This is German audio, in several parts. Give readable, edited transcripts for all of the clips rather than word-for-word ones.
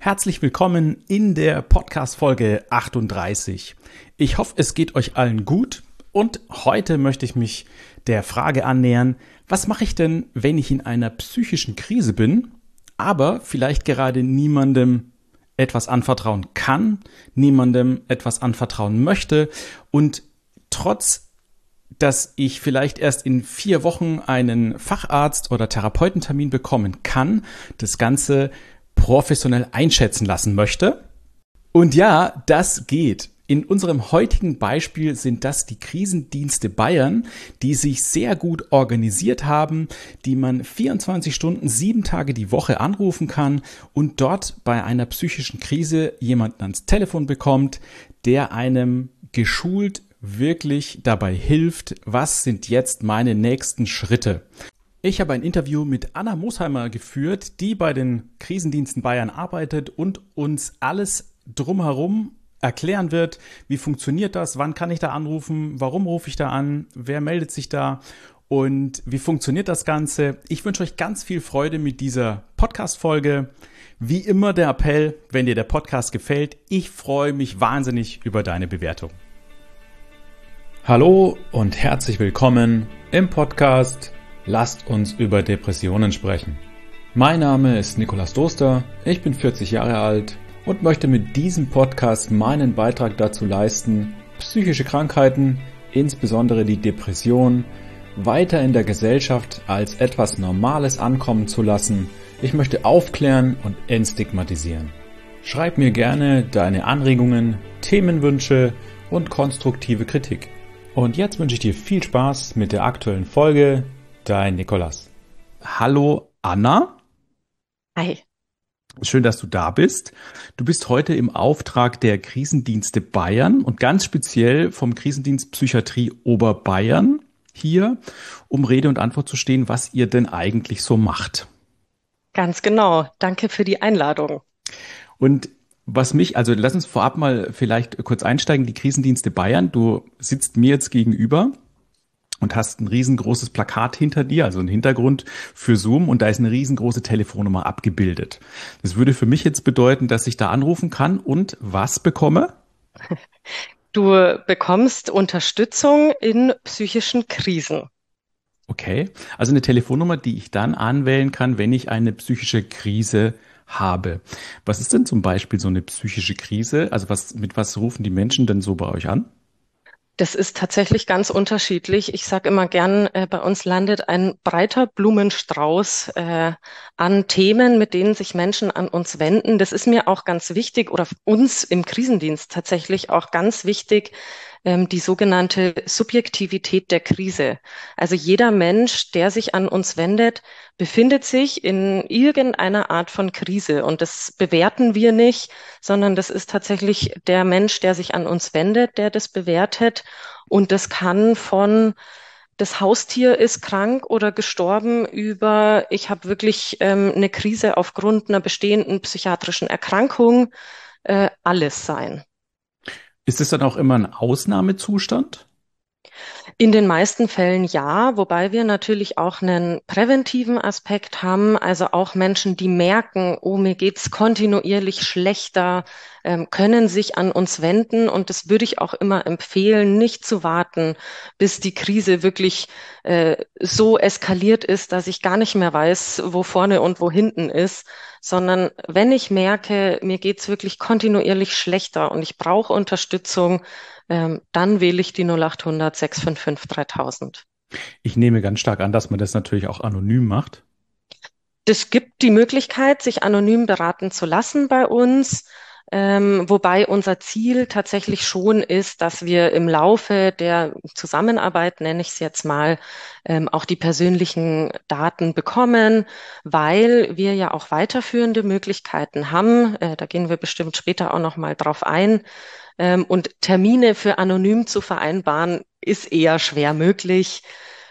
Herzlich willkommen in der Podcast-Folge 38. Ich hoffe, es geht euch allen gut und heute möchte ich mich der Frage annähern, was mache ich denn, wenn ich in einer psychischen Krise bin, aber vielleicht gerade niemandem etwas anvertrauen kann, niemandem etwas anvertrauen möchte und trotz, dass ich vielleicht erst in 4 Wochen einen Facharzt- oder Therapeutentermin bekommen kann, das Ganze professionell einschätzen lassen möchte. Und ja, das geht. In unserem heutigen Beispiel sind das die Krisendienste Bayern, die sich sehr gut organisiert haben, die man 24 Stunden, 7 Tage die Woche anrufen kann und dort bei einer psychischen Krise jemanden ans Telefon bekommt, der einem geschult wirklich dabei hilft, was sind jetzt meine nächsten Schritte. Ich habe ein Interview mit Anna Mosheimer geführt, die bei den Krisendiensten Bayern arbeitet und uns alles drumherum erklären wird. Wie funktioniert das? Wann kann ich da anrufen? Warum rufe ich da an? Wer meldet sich da? Und wie funktioniert das Ganze? Ich wünsche euch ganz viel Freude mit dieser Podcast-Folge. Wie immer der Appell, wenn dir der Podcast gefällt, ich freue mich wahnsinnig über deine Bewertung. Hallo und herzlich willkommen im Podcast Lasst uns über Depressionen sprechen. Mein Name ist Nikolaus Doster, ich bin 40 Jahre alt und möchte mit diesem Podcast meinen Beitrag dazu leisten, psychische Krankheiten, insbesondere die Depression, weiter in der Gesellschaft als etwas Normales ankommen zu lassen. Ich möchte aufklären und entstigmatisieren. Schreib mir gerne deine Anregungen, Themenwünsche und konstruktive Kritik. Und jetzt wünsche ich dir viel Spaß mit der aktuellen Folge. Dein Nikolaus. Hallo Anna. Hi. Schön, dass du da bist. Du bist heute im Auftrag der Krisendienste Bayern und ganz speziell vom Krisendienst Psychiatrie Oberbayern hier, um Rede und Antwort zu stehen, was ihr denn eigentlich so macht. Ganz genau. Danke für die Einladung. Und lass uns vorab mal vielleicht kurz einsteigen, die Krisendienste Bayern. Du sitzt mir jetzt gegenüber und hast ein riesengroßes Plakat hinter dir, also ein Hintergrund für Zoom und da ist eine riesengroße Telefonnummer abgebildet. Das würde für mich jetzt bedeuten, dass ich da anrufen kann und was bekomme? Du bekommst Unterstützung in psychischen Krisen. Okay, also eine Telefonnummer, die ich dann anwählen kann, wenn ich eine psychische Krise habe. Was ist denn zum Beispiel so eine psychische Krise? Also mit was rufen die Menschen denn so bei euch an? Das ist tatsächlich ganz unterschiedlich. Ich sage immer gern, bei uns landet ein breiter Blumenstrauß an Themen, mit denen sich Menschen an uns wenden. Das ist mir auch ganz wichtig oder uns im Krisendienst tatsächlich auch ganz wichtig, die sogenannte Subjektivität der Krise. Also jeder Mensch, der sich an uns wendet, befindet sich in irgendeiner Art von Krise. Und das bewerten wir nicht, sondern das ist tatsächlich der Mensch, der sich an uns wendet, der das bewertet. Und das kann von das Haustier ist krank oder gestorben über, ich habe wirklich eine Krise aufgrund einer bestehenden psychiatrischen Erkrankung, alles sein. Ist es dann auch immer ein Ausnahmezustand? In den meisten Fällen ja, wobei wir natürlich auch einen präventiven Aspekt haben, also auch Menschen, die merken, oh, mir geht's kontinuierlich schlechter, können sich an uns wenden und das würde ich auch immer empfehlen, nicht zu warten, bis die Krise wirklich so eskaliert ist, dass ich gar nicht mehr weiß, wo vorne und wo hinten ist, sondern wenn ich merke, mir geht's wirklich kontinuierlich schlechter und ich brauche Unterstützung, dann wähle ich die 0800 655 3000. Ich nehme ganz stark an, dass man das natürlich auch anonym macht. Es gibt die Möglichkeit, sich anonym beraten zu lassen bei uns, wobei unser Ziel tatsächlich schon ist, dass wir im Laufe der Zusammenarbeit, nenne ich es jetzt mal, auch die persönlichen Daten bekommen, weil wir ja auch weiterführende Möglichkeiten haben. Da gehen wir bestimmt später auch noch mal drauf ein. Und Termine für anonym zu vereinbaren, ist eher schwer möglich.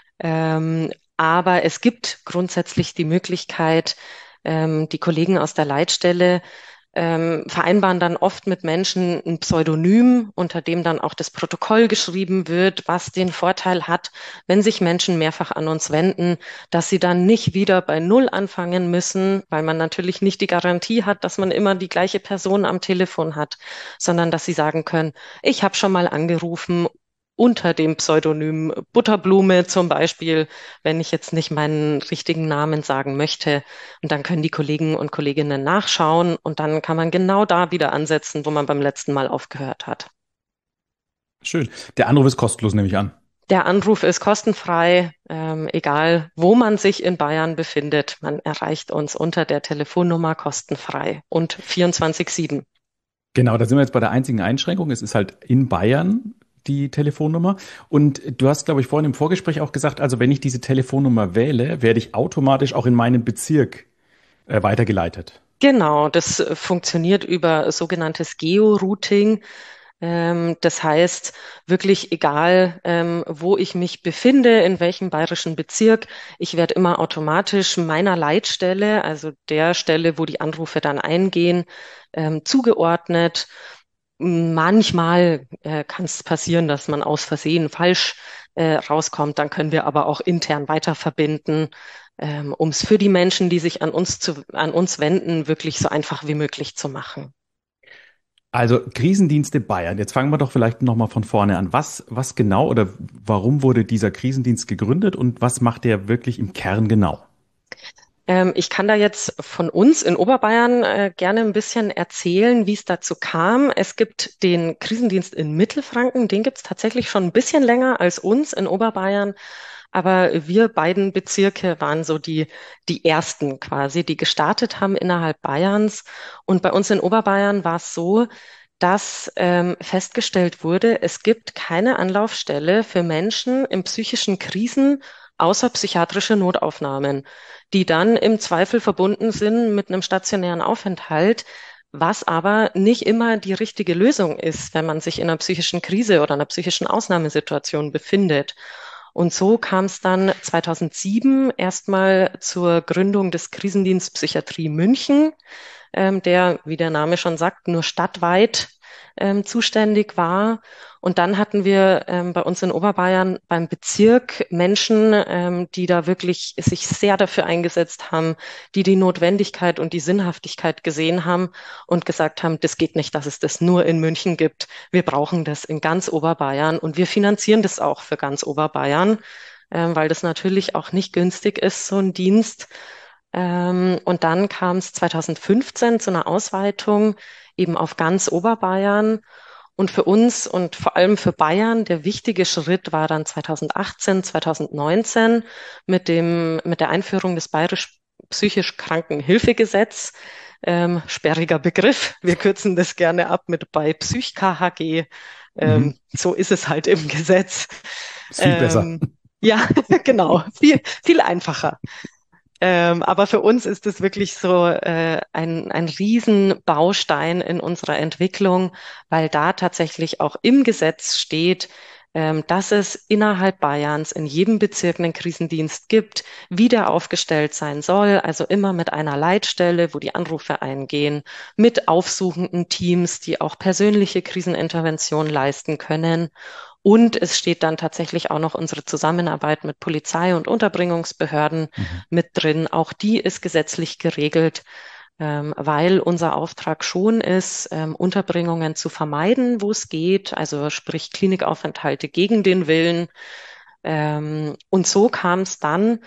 Aber es gibt grundsätzlich die Möglichkeit, die Kollegen aus der Leitstelle vereinbaren dann oft mit Menschen ein Pseudonym, unter dem dann auch das Protokoll geschrieben wird, was den Vorteil hat, wenn sich Menschen mehrfach an uns wenden, dass sie dann nicht wieder bei Null anfangen müssen, weil man natürlich nicht die Garantie hat, dass man immer die gleiche Person am Telefon hat, sondern dass sie sagen können, ich habe schon mal angerufen unter dem Pseudonym Butterblume zum Beispiel, wenn ich jetzt nicht meinen richtigen Namen sagen möchte. Und dann können die Kollegen und Kolleginnen nachschauen und dann kann man genau da wieder ansetzen, wo man beim letzten Mal aufgehört hat. Schön. Der Anruf ist kostenlos, nehme ich an. Der Anruf ist kostenfrei, egal wo man sich in Bayern befindet. Man erreicht uns unter der Telefonnummer kostenfrei und 24/7. Genau, da sind wir jetzt bei der einzigen Einschränkung. Es ist halt in Bayern die Telefonnummer. Und du hast, glaube ich, vorhin im Vorgespräch auch gesagt, also wenn ich diese Telefonnummer wähle, werde ich automatisch auch in meinen Bezirk weitergeleitet. Genau, das funktioniert über sogenanntes Georouting. Das heißt, wirklich egal, wo ich mich befinde, in welchem bayerischen Bezirk, ich werde immer automatisch meiner Leitstelle, also der Stelle, wo die Anrufe dann eingehen, zugeordnet. Manchmal kann es passieren, dass man aus Versehen falsch rauskommt. Dann können wir aber auch intern weiter verbinden, um es für die Menschen, die sich an uns wenden, wirklich so einfach wie möglich zu machen. Also Krisendienste Bayern. Jetzt fangen wir doch vielleicht nochmal von vorne an. Was genau oder warum wurde dieser Krisendienst gegründet und was macht der wirklich im Kern genau? Ich kann da jetzt von uns in Oberbayern gerne ein bisschen erzählen, wie es dazu kam. Es gibt den Krisendienst in Mittelfranken, den gibt es tatsächlich schon ein bisschen länger als uns in Oberbayern. Aber wir beiden Bezirke waren so die ersten quasi, die gestartet haben innerhalb Bayerns. Und bei uns in Oberbayern war es so, dass festgestellt wurde, es gibt keine Anlaufstelle für Menschen in psychischen Krisen außer psychiatrische Notaufnahmen, die dann im Zweifel verbunden sind mit einem stationären Aufenthalt, was aber nicht immer die richtige Lösung ist, wenn man sich in einer psychischen Krise oder einer psychischen Ausnahmesituation befindet. Und so kam es dann 2007 erstmal zur Gründung des Krisendienst Psychiatrie München, der, wie der Name schon sagt, nur stadtweit zuständig war. Und dann hatten wir bei uns in Oberbayern beim Bezirk Menschen, die da wirklich sich sehr dafür eingesetzt haben, die die Notwendigkeit und die Sinnhaftigkeit gesehen haben und gesagt haben, das geht nicht, dass es das nur in München gibt. Wir brauchen das in ganz Oberbayern und wir finanzieren das auch für ganz Oberbayern, weil das natürlich auch nicht günstig ist, so ein Dienst. Und dann kam es 2015 zu einer Ausweitung eben auf ganz Oberbayern. Und für uns und vor allem für Bayern, der wichtige Schritt war dann 2018, 2019 mit der Einführung des Bayerisch Psychisch Krankenhilfegesetz. Sperriger Begriff. Wir kürzen das gerne ab mit bei Psych-KHG. Mhm. So ist es halt im Gesetz. Ist viel besser. Ja, genau. Viel einfacher. Aber für uns ist es wirklich so ein Riesenbaustein in unserer Entwicklung, weil da tatsächlich auch im Gesetz steht, dass es innerhalb Bayerns in jedem Bezirk einen Krisendienst gibt, wie der aufgestellt sein soll, also immer mit einer Leitstelle, wo die Anrufe eingehen, mit aufsuchenden Teams, die auch persönliche Krisenintervention leisten können. Und es steht dann tatsächlich auch noch unsere Zusammenarbeit mit Polizei und Unterbringungsbehörden Mhm. mit drin. Auch die ist gesetzlich geregelt, weil unser Auftrag schon ist, Unterbringungen zu vermeiden, wo es geht, also sprich Klinikaufenthalte gegen den Willen. Und so kam es dann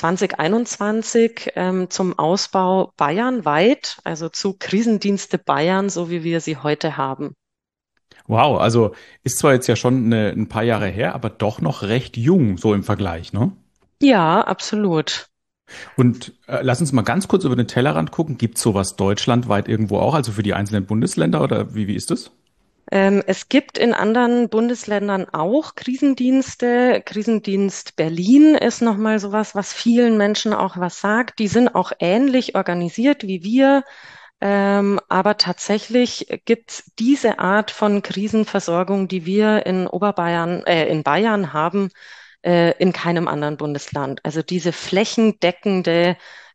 2021 zum Ausbau bayernweit, also zu Krisendienste Bayern, so wie wir sie heute haben. Wow, also ist zwar jetzt ja schon ein paar Jahre her, aber doch noch recht jung, so im Vergleich, ne? Ja, absolut. Und lass uns mal ganz kurz über den Tellerrand gucken. Gibt es sowas deutschlandweit irgendwo auch, also für die einzelnen Bundesländer oder wie ist es? Es gibt in anderen Bundesländern auch Krisendienste. Krisendienst Berlin ist nochmal sowas, was vielen Menschen auch was sagt. Die sind auch ähnlich organisiert wie wir. Aber tatsächlich gibt's diese Art von Krisenversorgung, die wir in in Bayern haben, in keinem anderen Bundesland. Also diese flächendeckende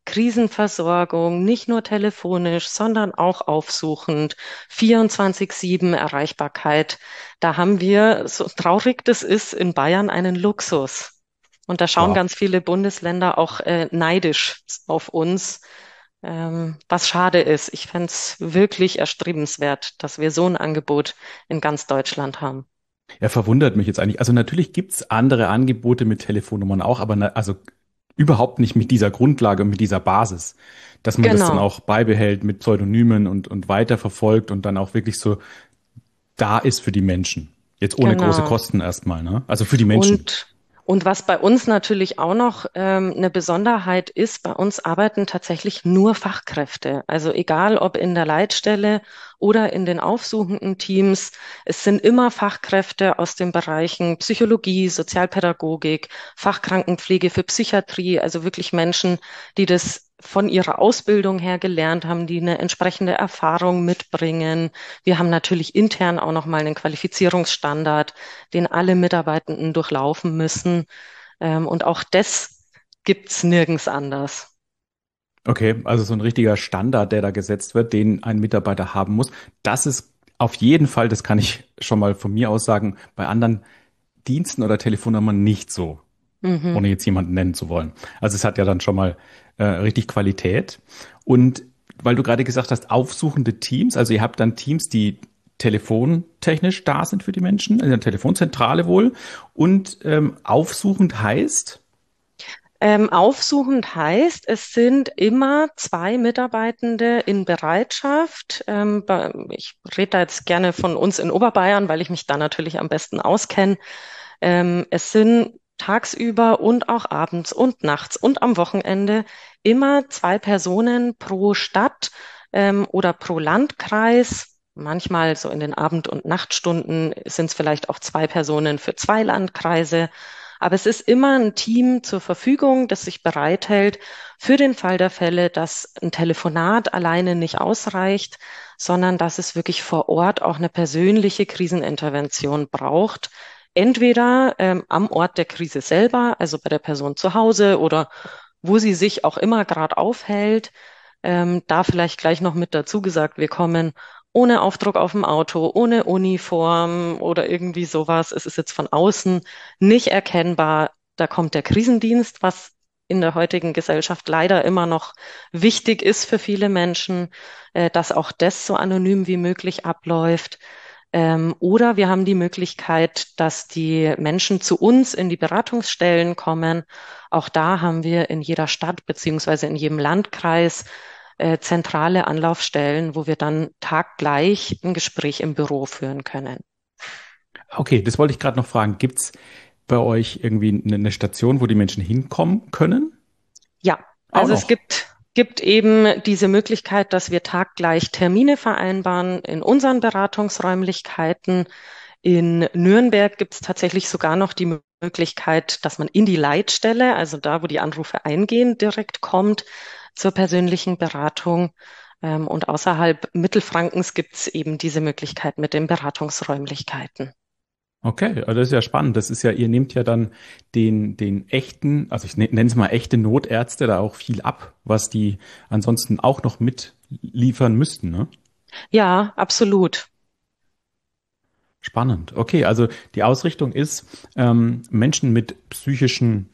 Krisenversorgung, nicht nur telefonisch, sondern auch aufsuchend, 24/7 Erreichbarkeit. Da haben wir, so traurig das ist, in Bayern einen Luxus. Und da schauen Wow. ganz viele Bundesländer auch neidisch auf uns, was schade ist. Ich fände es wirklich erstrebenswert, dass wir so ein Angebot in ganz Deutschland haben. Ja, verwundert mich jetzt eigentlich. Also natürlich gibt's andere Angebote mit Telefonnummern auch, aber also überhaupt nicht mit dieser Grundlage und mit dieser Basis, dass man das dann Genau, auch beibehält mit Pseudonymen und weiterverfolgt und dann auch wirklich so da ist für die Menschen. Jetzt ohne große genau. Kosten erstmal, ne? Also für die Menschen. Und, und was bei uns natürlich auch noch eine Besonderheit ist, bei uns arbeiten tatsächlich nur Fachkräfte. Also egal ob in der Leitstelle oder in den aufsuchenden Teams, es sind immer Fachkräfte aus den Bereichen Psychologie, Sozialpädagogik, Fachkrankenpflege für Psychiatrie, also wirklich Menschen, die das von ihrer Ausbildung her gelernt haben, die eine entsprechende Erfahrung mitbringen. Wir haben natürlich intern auch noch mal einen Qualifizierungsstandard, den alle Mitarbeitenden durchlaufen müssen. Und auch das gibt's nirgends anders. Okay, also so ein richtiger Standard, der da gesetzt wird, den ein Mitarbeiter haben muss. Das ist auf jeden Fall, das kann ich schon mal von mir aus sagen, bei anderen Diensten oder Telefonnummern nicht so, Mhm. ohne jetzt jemanden nennen zu wollen. Also es hat ja dann schon mal richtig Qualität. Und weil du gerade gesagt hast, aufsuchende Teams, also ihr habt dann Teams, die telefontechnisch da sind für die Menschen, in der Telefonzentrale wohl. Und aufsuchend heißt, Aufsuchend heißt, es sind immer zwei Mitarbeitende in Bereitschaft. Ich rede da jetzt gerne von uns in Oberbayern, weil ich mich da natürlich am besten auskenne. Es sind tagsüber und auch abends und nachts und am Wochenende immer zwei Personen pro Stadt, oder pro Landkreis. Manchmal so in den Abend- und Nachtstunden sind es vielleicht auch zwei Personen für zwei Landkreise. Aber es ist immer ein Team zur Verfügung, das sich bereithält für den Fall der Fälle, dass ein Telefonat alleine nicht ausreicht, sondern dass es wirklich vor Ort auch eine persönliche Krisenintervention braucht. Entweder am Ort der Krise selber, also bei der Person zu Hause oder wo sie sich auch immer gerade aufhält. Da vielleicht gleich noch mit dazu gesagt, wir kommen ohne Aufdruck auf dem Auto, ohne Uniform oder irgendwie sowas. Es ist jetzt von außen nicht erkennbar. Da kommt der Krisendienst, was in der heutigen Gesellschaft leider immer noch wichtig ist für viele Menschen, dass auch das so anonym wie möglich abläuft. Oder wir haben die Möglichkeit, dass die Menschen zu uns in die Beratungsstellen kommen. Auch da haben wir in jeder Stadt beziehungsweise in jedem Landkreis zentrale Anlaufstellen, wo wir dann taggleich ein Gespräch im Büro führen können. okay, das wollte ich gerade noch fragen, gibt's bei euch irgendwie eine Station, wo die Menschen hinkommen können? Ja, Auch also es noch. gibt eben diese Möglichkeit, dass wir taggleich Termine vereinbaren in unseren Beratungsräumlichkeiten. In Nürnberg gibt es tatsächlich sogar noch die Möglichkeit, dass man in die Leitstelle, also da, wo die Anrufe eingehen, direkt kommt zur persönlichen Beratung. Und außerhalb Mittelfrankens gibt es eben diese Möglichkeit mit den Beratungsräumlichkeiten. Okay, also das ist ja spannend. Das ist ja, ihr nehmt ja dann den echten, also ich nenne es mal echte Notärzte da auch viel ab, was die ansonsten auch noch mitliefern müssten, ne? Ja, absolut. Spannend. Okay, also die Ausrichtung ist, Menschen mit psychischen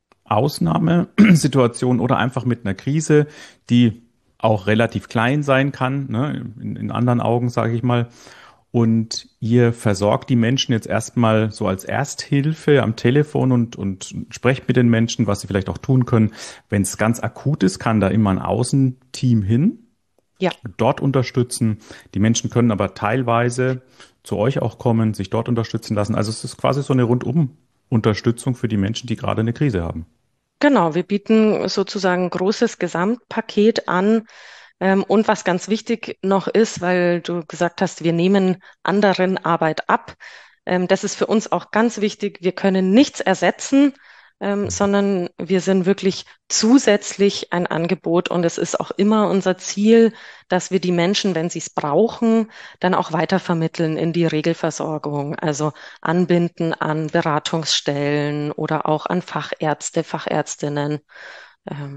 Ausnahmesituationen oder einfach mit einer Krise, die auch relativ klein sein kann, ne, in anderen Augen, sage ich mal. Und ihr versorgt die Menschen jetzt erstmal so als Ersthilfe am Telefon und sprecht mit den Menschen, was sie vielleicht auch tun können. Wenn es ganz akut ist, kann da immer ein Außenteam hin, Ja. dort unterstützen. Die Menschen können aber teilweise zu euch auch kommen, sich dort unterstützen lassen. Also es ist quasi so eine Rundum-Unterstützung für die Menschen, die gerade eine Krise haben. Genau, wir bieten sozusagen ein großes Gesamtpaket an. Und was ganz wichtig noch ist, weil du gesagt hast, wir nehmen anderen Arbeit ab. Das ist für uns auch ganz wichtig. Wir können nichts ersetzen, sondern wir sind wirklich zusätzlich ein Angebot. Und es ist auch immer unser Ziel, dass wir die Menschen, wenn sie es brauchen, dann auch weitervermitteln in die Regelversorgung. Also anbinden an Beratungsstellen oder auch an Fachärzte, Fachärztinnen.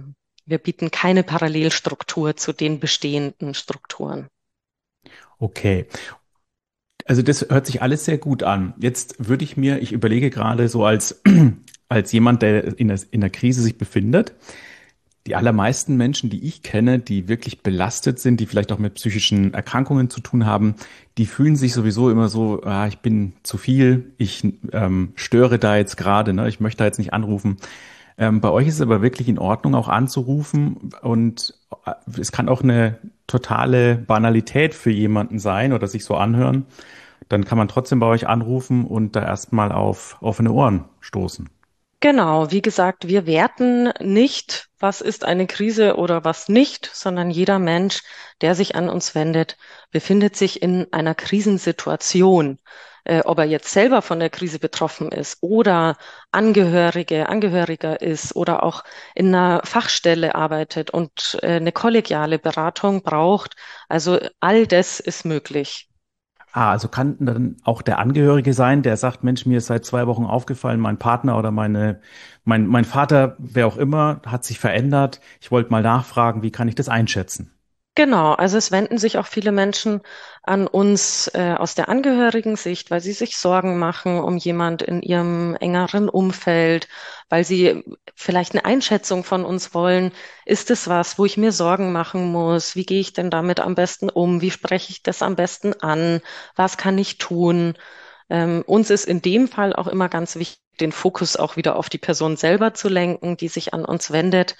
Wir bieten keine Parallelstruktur zu den bestehenden Strukturen. Okay. Also das hört sich alles sehr gut an. Jetzt würde ich überlege gerade so als jemand, der in der Krise sich befindet, die allermeisten Menschen, die ich kenne, die wirklich belastet sind, die vielleicht auch mit psychischen Erkrankungen zu tun haben, die fühlen sich sowieso immer so, ich bin zu viel, ich störe da jetzt gerade, ne, ich möchte da jetzt nicht anrufen. Bei euch ist es aber wirklich in Ordnung, auch anzurufen und es kann auch eine totale Banalität für jemanden sein oder sich so anhören. Dann kann man trotzdem bei euch anrufen und da erstmal auf offene Ohren stoßen. Genau, wie gesagt, wir werten nicht, was ist eine Krise oder was nicht, sondern jeder Mensch, der sich an uns wendet, befindet sich in einer Krisensituation. Ob er jetzt selber von der Krise betroffen ist oder Angehöriger ist oder auch in einer Fachstelle arbeitet und eine kollegiale Beratung braucht. Also all das ist möglich. Also kann dann auch der Angehörige sein, der sagt, Mensch, mir ist seit 2 Wochen aufgefallen, mein Partner oder mein Vater, wer auch immer, hat sich verändert. Ich wollte mal nachfragen, wie kann ich das einschätzen? Genau, also es wenden sich auch viele Menschen an uns aus der Angehörigen-Sicht, weil sie sich Sorgen machen um jemand in ihrem engeren Umfeld, weil sie vielleicht eine Einschätzung von uns wollen. Ist es was, wo ich mir Sorgen machen muss? Wie gehe ich denn damit am besten um? Wie spreche ich das am besten an? Was kann ich tun? Uns ist in dem Fall auch immer ganz wichtig, den Fokus auch wieder auf die Person selber zu lenken, die sich an uns wendet,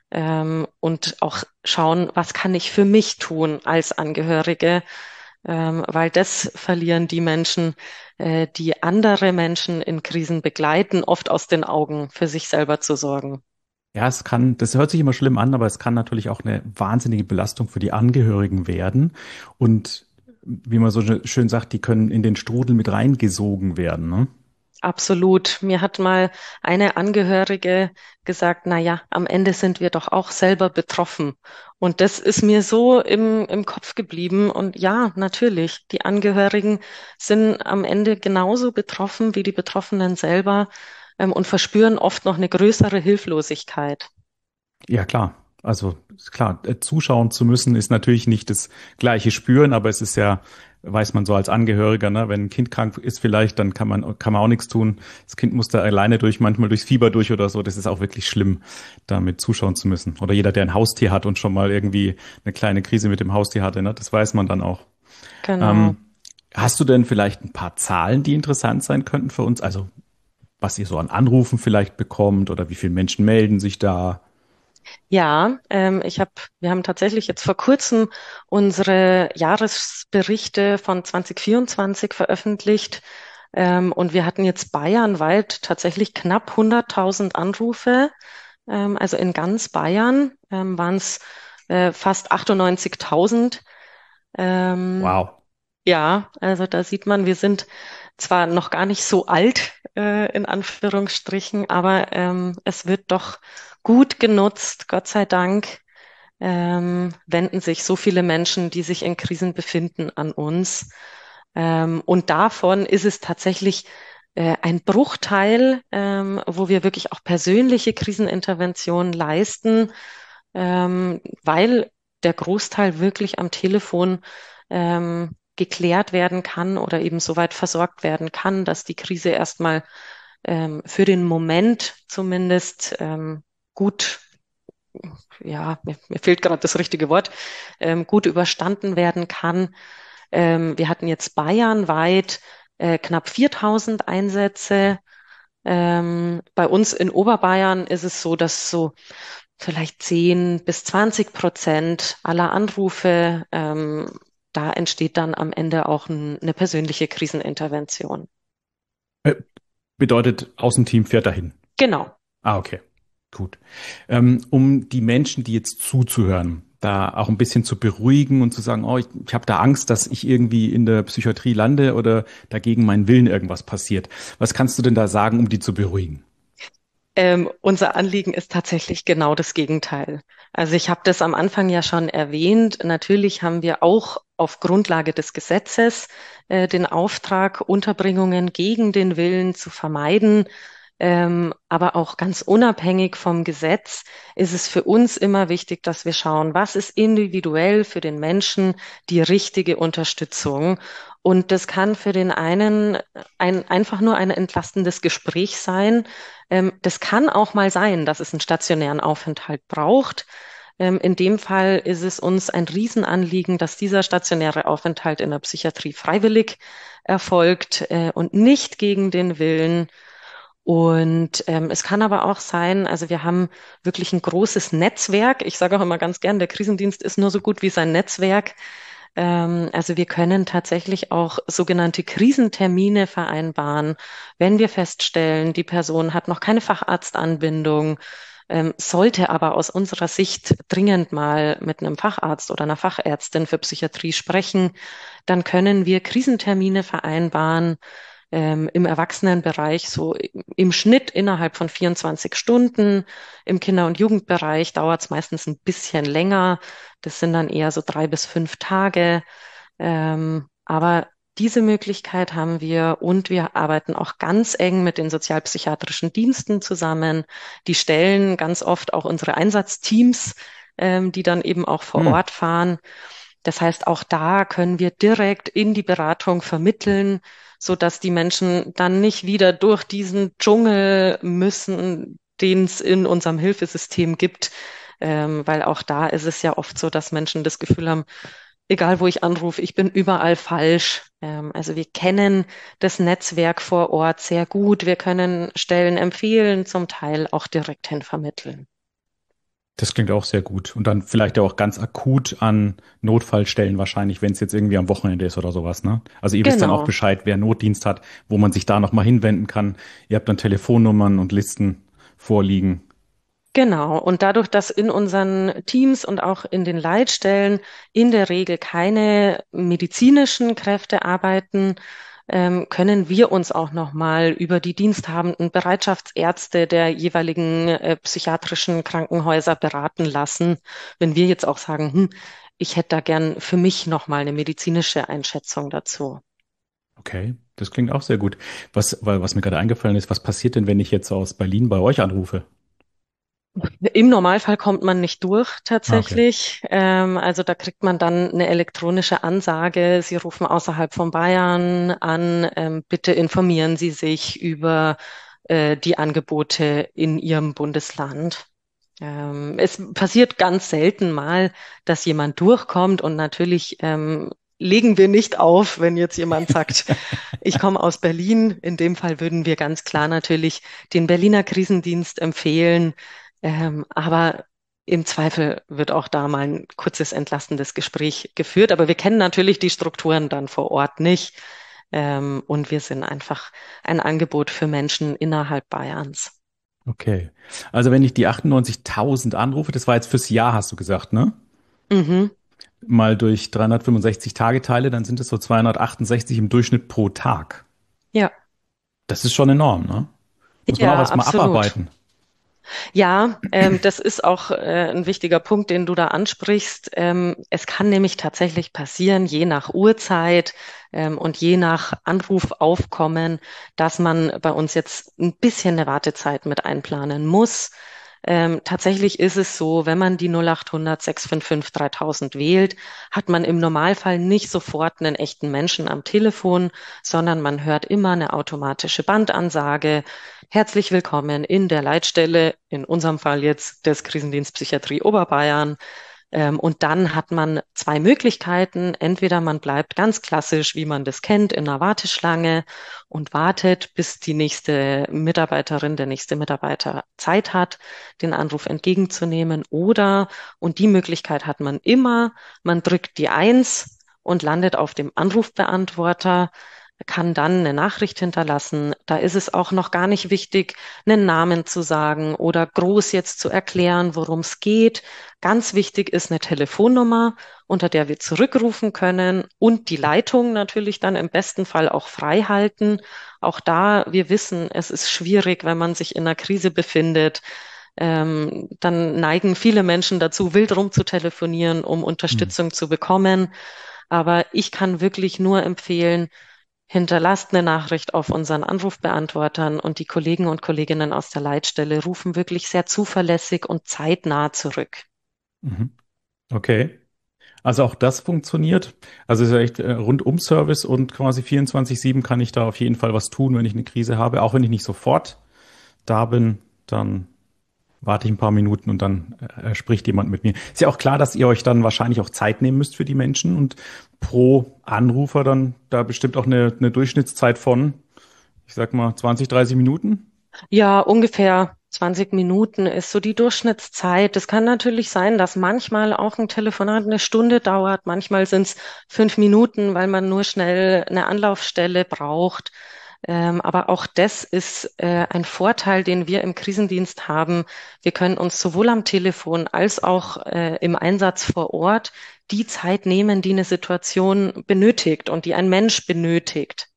und auch schauen, was kann ich für mich tun als Angehörige, weil das verlieren die Menschen, die andere Menschen in Krisen begleiten, oft aus den Augen, für sich selber zu sorgen. Ja, das hört sich immer schlimm an, aber es kann natürlich auch eine wahnsinnige Belastung für die Angehörigen werden. Und wie man so schön sagt, die können in den Strudel mit reingesogen werden, ne? Absolut. Mir hat mal eine Angehörige gesagt, na ja, am Ende sind wir doch auch selber betroffen. Und das ist mir so im Kopf geblieben. Und ja, natürlich, die Angehörigen sind am Ende genauso betroffen wie die Betroffenen selber, und verspüren oft noch eine größere Hilflosigkeit. Ja, klar. Also ist klar, zuschauen zu müssen ist natürlich nicht das gleiche Spüren, aber es ist ja, weiß man so als Angehöriger, ne, wenn ein Kind krank ist vielleicht, dann kann man auch nichts tun. Das Kind muss da alleine durch, manchmal durchs Fieber durch oder so. Das ist auch wirklich schlimm, damit zuschauen zu müssen. Oder jeder, der ein Haustier hat und schon mal irgendwie eine kleine Krise mit dem Haustier hatte, ne, das weiß man dann auch. Genau. Ähm, Hast du denn vielleicht ein paar Zahlen, die interessant sein könnten für uns? Also was ihr so an Anrufen vielleicht bekommt oder wie viele Menschen melden sich da? Ja, wir haben tatsächlich jetzt vor kurzem unsere Jahresberichte von 2024 veröffentlicht. Und wir hatten jetzt bayernweit tatsächlich knapp 100.000 Anrufe. Also in ganz Bayern waren es fast 98.000. Ähm, Wow. ja, also da sieht man, wir sind zwar noch gar nicht so alt, in Anführungsstrichen, aber es wird doch gut genutzt, Gott sei Dank. Wenden sich so viele Menschen, die sich in Krisen befinden, an uns. Und davon ist es tatsächlich ein Bruchteil, wo wir wirklich auch persönliche Kriseninterventionen leisten, weil der Großteil wirklich am Telefon geklärt werden kann oder eben so weit versorgt werden kann, dass die Krise erstmal für den Moment zumindest gut, ja, mir fehlt gerade das richtige Wort, gut überstanden werden kann. Wir hatten jetzt bayernweit knapp 4.000 Einsätze. Bei uns in Oberbayern ist es so, dass so vielleicht 10 bis 20% aller Anrufe, da entsteht dann am Ende auch eine persönliche Krisenintervention. Äh, Bedeutet, Außenteam fährt dahin. Genau. Okay, gut. Um die Menschen, die jetzt zuzuhören, da auch ein bisschen zu beruhigen und zu sagen, oh, ich habe da Angst, dass ich irgendwie in der Psychiatrie lande oder dagegen meinen Willen irgendwas passiert. Was kannst du denn da sagen, um die zu beruhigen? Unser Anliegen ist tatsächlich genau das Gegenteil. Also ich habe das am Anfang ja schon erwähnt. Natürlich haben wir auch auf Grundlage des Gesetzes den Auftrag, Unterbringungen gegen den Willen zu vermeiden. Aber auch ganz unabhängig vom Gesetz ist es für uns immer wichtig, dass wir schauen, was ist individuell für den Menschen die richtige Unterstützung. Und das kann für den einen einfach nur ein entlastendes Gespräch sein. Das kann auch mal sein, dass es einen stationären Aufenthalt braucht. In dem Fall ist es uns ein Riesenanliegen, dass dieser stationäre Aufenthalt in der Psychiatrie freiwillig erfolgt, und nicht gegen den Willen. Und es kann aber auch sein, also wir haben wirklich ein großes Netzwerk. Ich sage auch immer ganz gern, der Krisendienst ist nur so gut wie sein Netzwerk. Also wir können tatsächlich auch sogenannte Krisentermine vereinbaren, wenn wir feststellen, die Person hat noch keine Facharztanbindung, sollte aber aus unserer Sicht dringend mal mit einem Facharzt oder einer Fachärztin für Psychiatrie sprechen, dann können wir Krisentermine vereinbaren, im Erwachsenenbereich so im Schnitt innerhalb von 24 Stunden. Im Kinder- und Jugendbereich dauert es meistens ein bisschen länger. Das sind dann eher so 3 bis 5 Tage. Aber diese Möglichkeit haben wir, und wir arbeiten auch ganz eng mit den sozialpsychiatrischen Diensten zusammen. Die stellen ganz oft auch unsere Einsatzteams, die dann eben auch vor Hm. Ort fahren. Das heißt, auch da können wir direkt in die Beratung vermitteln, so dass die Menschen dann nicht wieder durch diesen Dschungel müssen, den es in unserem Hilfesystem gibt. Weil auch da ist es ja oft so, dass Menschen das Gefühl haben, egal wo ich anrufe, ich bin überall falsch. Also wir kennen das Netzwerk vor Ort sehr gut. Wir können Stellen empfehlen, zum Teil auch direkt hin vermitteln. Das klingt auch sehr gut. Und dann vielleicht ja auch ganz akut an Notfallstellen wahrscheinlich, wenn es jetzt irgendwie am Wochenende ist oder sowas, ne? Also ihr wisst dann auch Genau. Bescheid, wer Notdienst hat, wo man sich da nochmal hinwenden kann. Ihr habt dann Telefonnummern und Listen vorliegen. Genau. Und dadurch, dass in unseren Teams und auch in den Leitstellen in der Regel keine medizinischen Kräfte arbeiten, können wir uns auch nochmal über die diensthabenden Bereitschaftsärzte der jeweiligen psychiatrischen Krankenhäuser beraten lassen, wenn wir jetzt auch sagen, ich hätte da gern für mich nochmal eine medizinische Einschätzung dazu. Okay, das klingt auch sehr gut. Was mir gerade eingefallen ist, was passiert denn, wenn ich jetzt aus Berlin bei euch anrufe? Im Normalfall kommt man nicht durch Ah, okay. tatsächlich. Also da kriegt man dann eine elektronische Ansage. Sie rufen außerhalb von Bayern an. Bitte informieren Sie sich über die Angebote in Ihrem Bundesland. Es passiert ganz selten mal, dass jemand durchkommt, und natürlich legen wir nicht auf, wenn jetzt jemand sagt, ich komme aus Berlin. In dem Fall würden wir ganz klar natürlich den Berliner Krisendienst empfehlen. Aber im Zweifel wird auch da mal ein kurzes entlastendes Gespräch geführt. Aber wir kennen natürlich die Strukturen dann vor Ort nicht. Und wir sind einfach ein Angebot für Menschen innerhalb Bayerns. Okay. Also wenn ich die 98.000 anrufe, das war jetzt fürs Jahr, hast du gesagt, ne? Mhm. Mal durch 365 Tage teile, dann sind es so 268 im Durchschnitt pro Tag. Ja, Das ist schon enorm, ne? Muss man auch ja, erstmal absolut. abarbeiten. Ja, das ist auch ein wichtiger Punkt, den du da ansprichst. Es kann nämlich tatsächlich passieren, je nach Uhrzeit, und je nach Anrufaufkommen, dass man bei uns jetzt ein bisschen eine Wartezeit mit einplanen muss. Tatsächlich ist es so, wenn man die 0800 655 3000 wählt, hat man im Normalfall nicht sofort einen echten Menschen am Telefon, sondern man hört immer eine automatische Bandansage. Herzlich willkommen in der Leitstelle, in unserem Fall jetzt des Krisendienst Psychiatrie Oberbayern. Und dann hat man zwei Möglichkeiten. Entweder man bleibt ganz klassisch, wie man das kennt, in einer Warteschlange und wartet, bis die nächste Mitarbeiterin, der nächste Mitarbeiter Zeit hat, den Anruf entgegenzunehmen. Oder, und die Möglichkeit hat man immer, man drückt die Eins und landet auf dem Anrufbeantworter, kann dann eine Nachricht hinterlassen. Da ist es auch noch gar nicht wichtig, einen Namen zu sagen oder groß jetzt zu erklären, worum es geht. Ganz wichtig ist eine Telefonnummer, unter der wir zurückrufen können, und die Leitung natürlich dann im besten Fall auch frei halten. Auch da, wir wissen, es ist schwierig, wenn man sich in einer Krise befindet. Dann neigen viele Menschen dazu, wild rum zu telefonieren, um Hm. Unterstützung zu bekommen. Aber ich kann wirklich nur empfehlen, hinterlasst eine Nachricht auf unseren Anrufbeantwortern und die Kollegen und Kolleginnen aus der Leitstelle rufen wirklich sehr zuverlässig und zeitnah zurück. Mhm. Okay. Also auch das funktioniert. Also es ist ja echt Rundum-Service und quasi 24/7 kann ich da auf jeden Fall was tun, wenn ich eine Krise habe. Auch wenn ich nicht sofort da bin, dann warte ich ein paar Minuten und dann spricht jemand mit mir. Ist ja auch klar, dass ihr euch dann wahrscheinlich auch Zeit nehmen müsst für die Menschen und pro Anrufer dann da bestimmt auch eine Durchschnittszeit von, ich sag mal, 20, 30 Minuten. Ja, ungefähr 20 Minuten ist so die Durchschnittszeit. Es kann natürlich sein, dass manchmal auch ein Telefonat eine Stunde dauert. Manchmal sind es 5 Minuten, weil man nur schnell eine Anlaufstelle braucht. Aber auch das ist ein Vorteil, den wir im Krisendienst haben. Wir können uns sowohl am Telefon als auch im Einsatz vor Ort die Zeit nehmen, die eine Situation benötigt und die ein Mensch benötigt.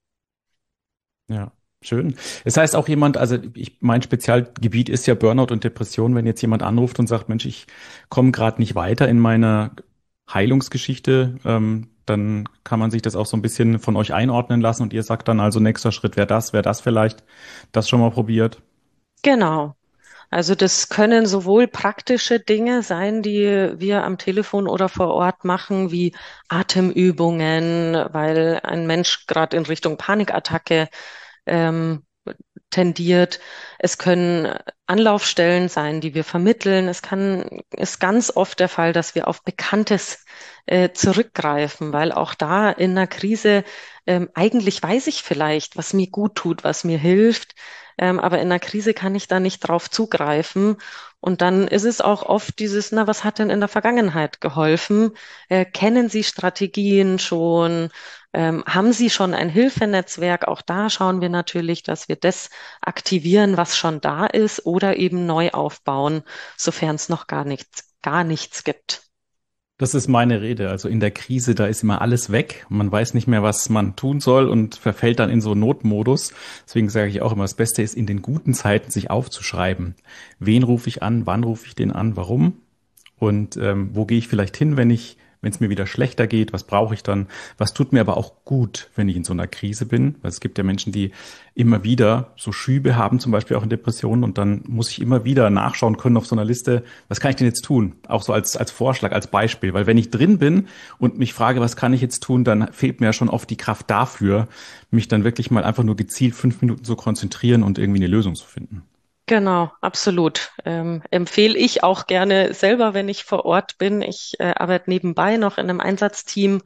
Ja, schön. Es heißt auch jemand, also mein Spezialgebiet ist ja Burnout und Depression, wenn jetzt jemand anruft und sagt, Mensch, ich komme gerade nicht weiter in meiner Heilungsgeschichte, dann kann man sich das auch so ein bisschen von euch einordnen lassen und ihr sagt dann also, nächster Schritt wäre das vielleicht, das schon mal probiert. Genau. Also das können sowohl praktische Dinge sein, die wir am Telefon oder vor Ort machen, wie Atemübungen, weil ein Mensch gerade in Richtung Panikattacke ähm, tendiert. Es können Anlaufstellen sein, die wir vermitteln. Ist ganz oft der Fall, dass wir auf Bekanntes zurückgreifen, weil auch da in einer Krise eigentlich weiß ich vielleicht, was mir gut tut, was mir hilft, aber in einer Krise kann ich da nicht drauf zugreifen. Und dann ist es auch oft dieses, na, was hat denn in der Vergangenheit geholfen? Kennen Sie Strategien schon? Haben Sie schon ein Hilfenetzwerk? Auch da schauen wir natürlich, dass wir das aktivieren, was schon da ist, oder eben neu aufbauen, sofern es noch gar nichts gibt. Das ist meine Rede. Also in der Krise, da ist immer alles weg. Man weiß nicht mehr, was man tun soll und verfällt dann in so Notmodus. Deswegen sage ich auch immer, das Beste ist, in den guten Zeiten sich aufzuschreiben. Wen rufe ich an? Wann rufe ich den an? Warum? Und wo gehe ich vielleicht hin, wenn es mir wieder schlechter geht? Was brauche ich dann? Was tut mir aber auch gut, wenn ich in so einer Krise bin? Weil es gibt ja Menschen, die immer wieder so Schübe haben, zum Beispiel auch in Depressionen. Und dann muss ich immer wieder nachschauen können auf so einer Liste, was kann ich denn jetzt tun? Auch so als Vorschlag, als Beispiel. Weil wenn ich drin bin und mich frage, was kann ich jetzt tun, dann fehlt mir ja schon oft die Kraft dafür, mich dann wirklich mal einfach nur gezielt 5 Minuten zu konzentrieren und irgendwie eine Lösung zu finden. Genau, absolut. Empfehle ich auch gerne selber, wenn ich vor Ort bin. Ich arbeite nebenbei noch in einem Einsatzteam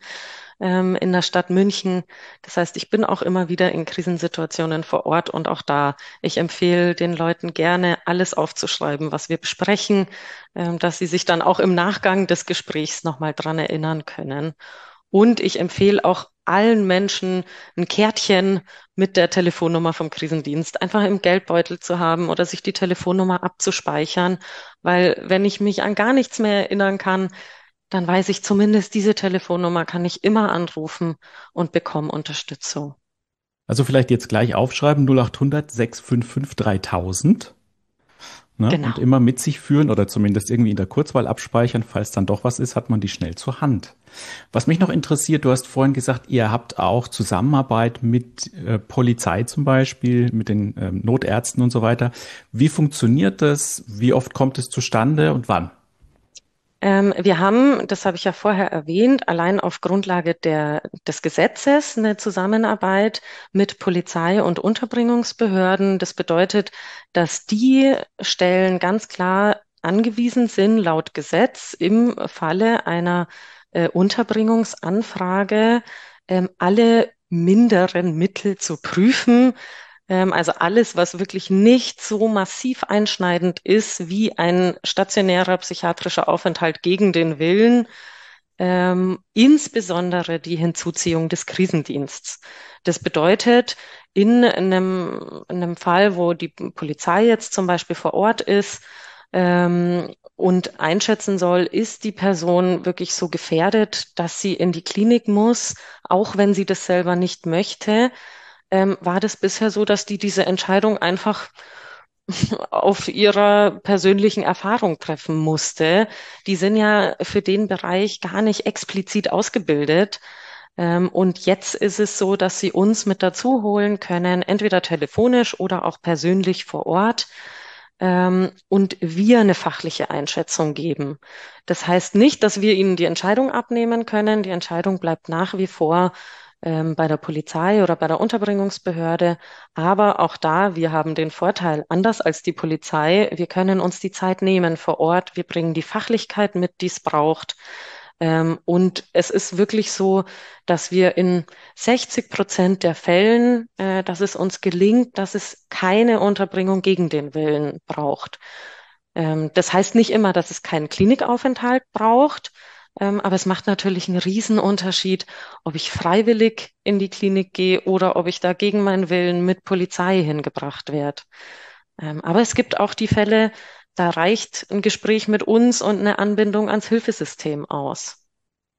in der Stadt München. Das heißt, ich bin auch immer wieder in Krisensituationen vor Ort und auch da. Ich empfehle den Leuten gerne, alles aufzuschreiben, was wir besprechen, dass sie sich dann auch im Nachgang des Gesprächs nochmal dran erinnern können. Und ich empfehle auch allen Menschen ein Kärtchen mit der Telefonnummer vom Krisendienst einfach im Geldbeutel zu haben oder sich die Telefonnummer abzuspeichern, weil wenn ich mich an gar nichts mehr erinnern kann, dann weiß ich zumindest, diese Telefonnummer kann ich immer anrufen und bekomme Unterstützung. Also vielleicht jetzt gleich aufschreiben, 0800 655 3000. Ne? Und Genau. immer mit sich führen oder zumindest irgendwie in der Kurzwahl abspeichern. Falls dann doch was ist, hat man die schnell zur Hand. Was mich noch interessiert, du hast vorhin gesagt, ihr habt auch Zusammenarbeit mit Polizei zum Beispiel, mit den Notärzten und so weiter. Wie funktioniert das? Wie oft kommt es zustande und wann? Wir haben, das habe ich ja vorher erwähnt, allein auf Grundlage des Gesetzes eine Zusammenarbeit mit Polizei und Unterbringungsbehörden. Das bedeutet, dass die Stellen ganz klar angewiesen sind, laut Gesetz im Falle einer Unterbringungsanfrage alle minderen Mittel zu prüfen, also alles, was wirklich nicht so massiv einschneidend ist wie ein stationärer psychiatrischer Aufenthalt gegen den Willen, insbesondere die Hinzuziehung des Krisendiensts. Das bedeutet, in einem Fall, wo die Polizei jetzt zum Beispiel vor Ort ist, und einschätzen soll, ist die Person wirklich so gefährdet, dass sie in die Klinik muss, auch wenn sie das selber nicht möchte, war das bisher so, dass die diese Entscheidung einfach auf ihrer persönlichen Erfahrung treffen musste. Die sind ja für den Bereich gar nicht explizit ausgebildet. Und jetzt ist es so, dass Sie uns mit dazu holen können, entweder telefonisch oder auch persönlich vor Ort, und wir eine fachliche Einschätzung geben. Das heißt nicht, dass wir Ihnen die Entscheidung abnehmen können. Die Entscheidung bleibt nach wie vor bei der Polizei oder bei der Unterbringungsbehörde. Aber auch da, wir haben den Vorteil, anders als die Polizei, wir können uns die Zeit nehmen vor Ort. Wir bringen die Fachlichkeit mit, die es braucht. Und es ist wirklich so, dass wir in 60% der Fällen, dass es uns gelingt, dass es keine Unterbringung gegen den Willen braucht. Das heißt nicht immer, dass es keinen Klinikaufenthalt braucht, aber es macht natürlich einen Riesenunterschied, ob ich freiwillig in die Klinik gehe oder ob ich da gegen meinen Willen mit Polizei hingebracht werde. Aber es gibt auch die Fälle, da reicht ein Gespräch mit uns und eine Anbindung ans Hilfesystem aus.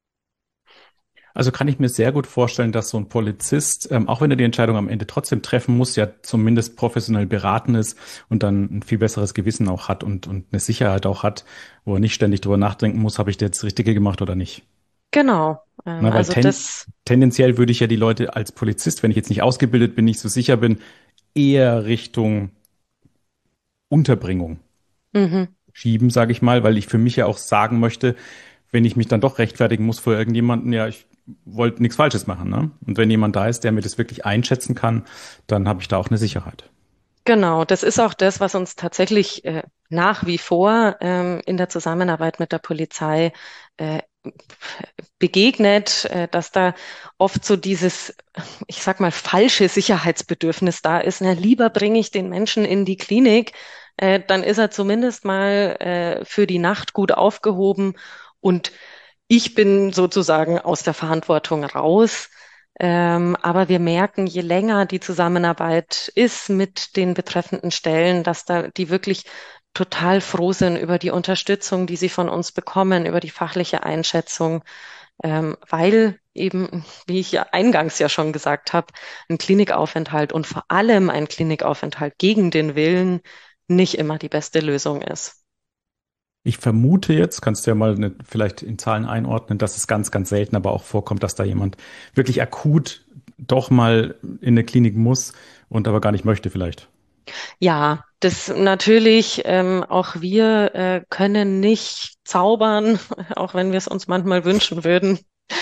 Also kann ich mir sehr gut vorstellen, dass so ein Polizist, auch wenn er die Entscheidung am Ende trotzdem treffen muss, ja zumindest professionell beraten ist und dann ein viel besseres Gewissen auch hat und eine Sicherheit auch hat, wo er nicht ständig drüber nachdenken muss, habe ich das Richtige gemacht oder nicht. Genau. Na, weil Also das, tendenziell würde ich ja die Leute als Polizist, wenn ich jetzt nicht ausgebildet bin, nicht so sicher bin, eher Richtung Unterbringung mhm. schieben, sage ich mal, weil ich für mich ja auch sagen möchte, wenn ich mich dann doch rechtfertigen muss vor irgendjemanden, ja, ich wollte nichts Falsches machen, ne? Und wenn jemand da ist, der mir das wirklich einschätzen kann, dann habe ich da auch eine Sicherheit. Genau, das ist auch das, was uns tatsächlich nach wie vor in der Zusammenarbeit mit der Polizei äh, begegnet, dass da oft so dieses, ich sag mal, falsche Sicherheitsbedürfnis da ist. Na, lieber bringe ich den Menschen in die Klinik, dann ist er zumindest mal für die Nacht gut aufgehoben und ich bin sozusagen aus der Verantwortung raus. Aber wir merken, je länger die Zusammenarbeit ist mit den betreffenden Stellen, dass da die wirklich total froh sind über die Unterstützung, die sie von uns bekommen, über die fachliche Einschätzung, weil eben, wie ich ja eingangs ja schon gesagt habe, ein Klinikaufenthalt und vor allem ein Klinikaufenthalt gegen den Willen nicht immer die beste Lösung ist. Ich vermute jetzt, kannst du ja mal vielleicht in Zahlen einordnen, dass es ganz, ganz selten aber auch vorkommt, dass da jemand wirklich akut doch mal in eine Klinik muss und aber gar nicht möchte vielleicht. Ja, das natürlich, auch wir können nicht zaubern, auch wenn wir es uns manchmal wünschen würden.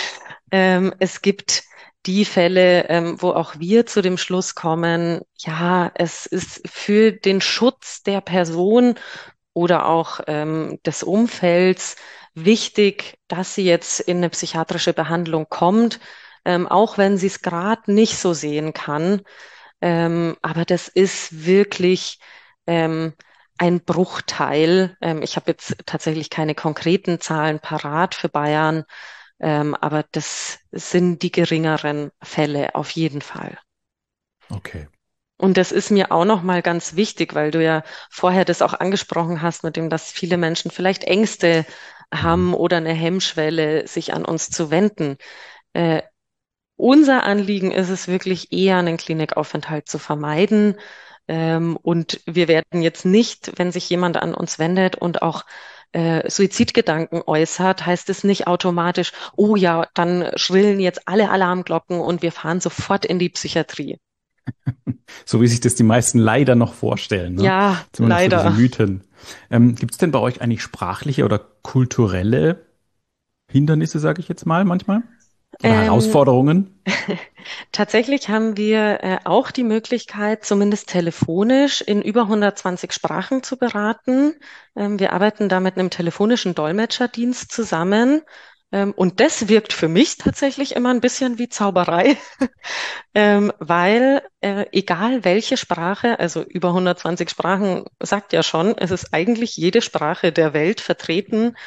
Es gibt die Fälle, wo auch wir zu dem Schluss kommen, ja, es ist für den Schutz der Person oder auch des Umfelds wichtig, dass sie jetzt in eine psychiatrische Behandlung kommt, auch wenn sie es gerade nicht so sehen kann. Aber das ist wirklich ähm, ein Bruchteil. Ich habe jetzt tatsächlich keine konkreten Zahlen parat für Bayern, aber das sind die geringeren Fälle auf jeden Fall. Okay. Und das ist mir auch noch mal ganz wichtig, weil du ja vorher das auch angesprochen hast, mit dem, dass viele Menschen vielleicht Ängste Mhm. haben oder eine Hemmschwelle, sich an uns zu wenden. Äh, Unser Anliegen ist es wirklich eher, einen Klinikaufenthalt zu vermeiden. Und wir werden jetzt nicht, wenn sich jemand an uns wendet und auch Suizidgedanken äußert, heißt es nicht automatisch, oh ja, dann schrillen jetzt alle Alarmglocken und wir fahren sofort in die Psychiatrie. So wie sich das die meisten leider noch vorstellen, ne? Ja, Zumindest so diese leider. Mythen. Gibt es denn bei euch eigentlich sprachliche oder kulturelle Hindernisse, sage ich jetzt mal manchmal? Oder Ähm, Herausforderungen? Tatsächlich haben wir auch die Möglichkeit, zumindest telefonisch in über 120 Sprachen zu beraten. Wir arbeiten da mit einem telefonischen Dolmetscherdienst zusammen. Und das wirkt für mich tatsächlich immer ein bisschen wie Zauberei, weil egal welche Sprache, also über 120 Sprachen sagt ja schon, es ist eigentlich jede Sprache der Welt vertreten.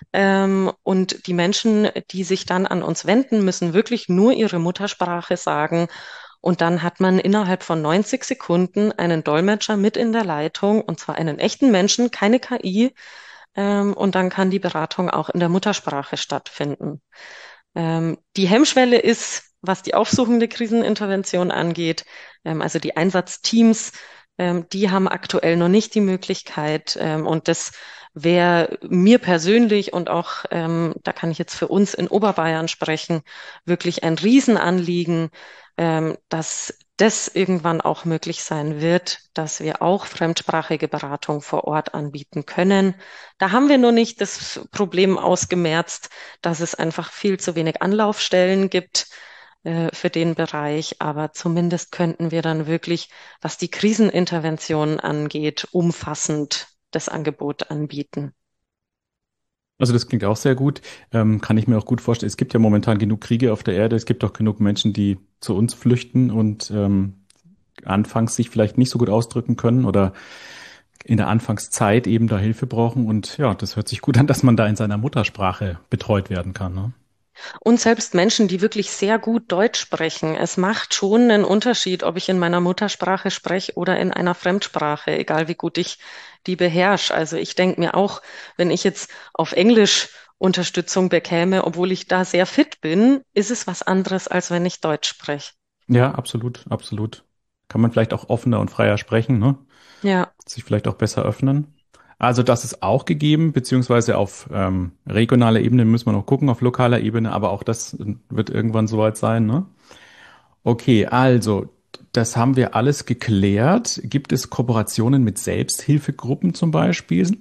Und die Menschen, die sich dann an uns wenden, müssen wirklich nur ihre Muttersprache sagen. Und dann hat man innerhalb von 90 Sekunden einen Dolmetscher mit in der Leitung, und zwar einen echten Menschen, keine KI. Und dann kann die Beratung auch in der Muttersprache stattfinden. Die Hemmschwelle ist, was die aufsuchende Krisenintervention angeht, also die Einsatzteams, die haben aktuell noch nicht die Möglichkeit, und das wäre mir persönlich und auch, da kann ich jetzt für uns in Oberbayern sprechen, wirklich ein Riesenanliegen, dass das irgendwann auch möglich sein wird, dass wir auch fremdsprachige Beratung vor Ort anbieten können. Da haben wir nur nicht das Problem ausgemerzt, dass es einfach viel zu wenig Anlaufstellen gibt für den Bereich, aber zumindest könnten wir dann wirklich, was die Krisenintervention angeht, umfassend das Angebot anbieten. Also das klingt auch sehr gut. Kann ich mir auch gut vorstellen. Es gibt ja momentan genug Kriege auf der Erde. Es gibt auch genug Menschen, die zu uns flüchten und anfangs sich vielleicht nicht so gut ausdrücken können oder in der Anfangszeit eben da Hilfe brauchen. Und ja, das hört sich gut an, dass man da in seiner Muttersprache betreut werden kann, ne? Und selbst Menschen, die wirklich sehr gut Deutsch sprechen, es macht schon einen Unterschied, ob ich in meiner Muttersprache spreche oder in einer Fremdsprache, egal wie gut ich die beherrsche. Also ich denke mir auch, wenn ich jetzt auf Englisch Unterstützung bekäme, obwohl ich da sehr fit bin, ist es was anderes, als wenn ich Deutsch spreche. Ja, absolut, absolut. Kann man vielleicht auch offener und freier sprechen, ne? Ja. Sich vielleicht auch besser öffnen. Also das ist auch gegeben, beziehungsweise auf regionaler Ebene müssen wir noch gucken, auf lokaler Ebene, aber auch das wird irgendwann soweit sein, ne? Okay, also das haben wir alles geklärt. Gibt es Kooperationen mit Selbsthilfegruppen zum Beispiel?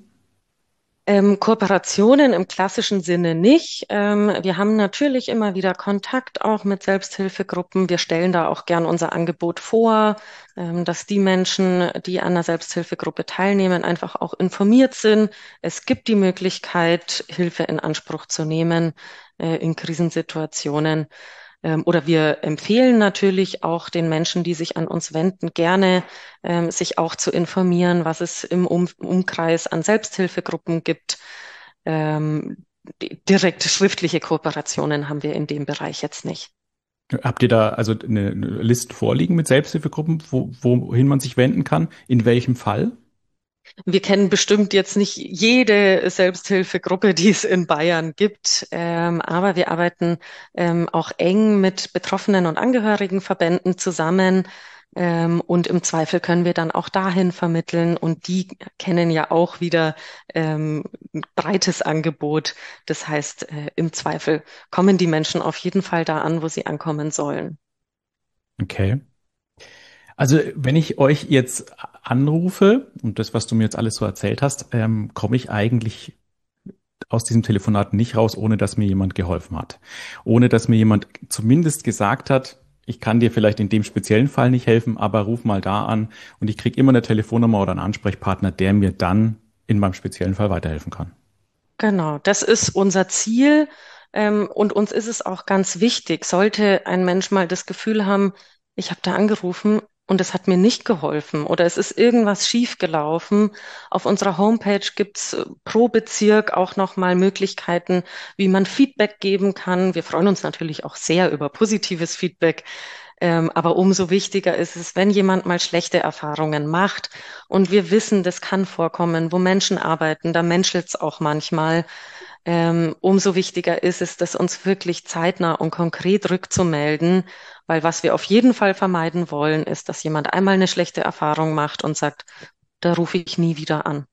Kooperationen im klassischen Sinne nicht. Wir haben natürlich immer wieder Kontakt auch mit Selbsthilfegruppen. Wir stellen da auch gern unser Angebot vor, dass die Menschen, die an einer Selbsthilfegruppe teilnehmen, einfach auch informiert sind. Es gibt die Möglichkeit, Hilfe in Anspruch zu nehmen, in Krisensituationen. Oder wir empfehlen natürlich auch den Menschen, die sich an uns wenden, gerne sich auch zu informieren, was es im Umkreis an Selbsthilfegruppen gibt. Direkte schriftliche Kooperationen haben wir in dem Bereich jetzt nicht. Habt ihr da also eine Liste vorliegen mit Selbsthilfegruppen, wohin man sich wenden kann? In welchem Fall? Wir kennen bestimmt jetzt nicht jede Selbsthilfegruppe, die es in Bayern gibt, aber wir arbeiten auch eng mit Betroffenen und Angehörigenverbänden zusammen. Und im Zweifel können wir dann auch dahin vermitteln. Und die kennen ja auch wieder ein breites Angebot. Das heißt, im Zweifel kommen die Menschen auf jeden Fall da an, wo sie ankommen sollen. Okay. Also wenn ich euch jetzt anrufe und das, was du mir jetzt alles so erzählt hast, komme ich eigentlich aus diesem Telefonat nicht raus, ohne dass mir jemand geholfen hat. Ohne dass mir jemand zumindest gesagt hat, ich kann dir vielleicht in dem speziellen Fall nicht helfen, aber ruf mal da an und ich kriege immer eine Telefonnummer oder einen Ansprechpartner, der mir dann in meinem speziellen Fall weiterhelfen kann. Genau, das ist unser Ziel. Und uns ist es auch ganz wichtig, sollte ein Mensch mal das Gefühl haben, ich habe da angerufen und es hat mir nicht geholfen oder es ist irgendwas schiefgelaufen. Auf unserer Homepage gibt's pro Bezirk auch nochmal Möglichkeiten, wie man Feedback geben kann. Wir freuen uns natürlich auch sehr über positives Feedback. Aber umso wichtiger ist es, wenn jemand mal schlechte Erfahrungen macht und wir wissen, das kann vorkommen, wo Menschen arbeiten, da menschelt's auch manchmal. Umso wichtiger ist es, das uns wirklich zeitnah und konkret rückzumelden, weil was wir auf jeden Fall vermeiden wollen, ist, dass jemand einmal eine schlechte Erfahrung macht und sagt, da rufe ich nie wieder an.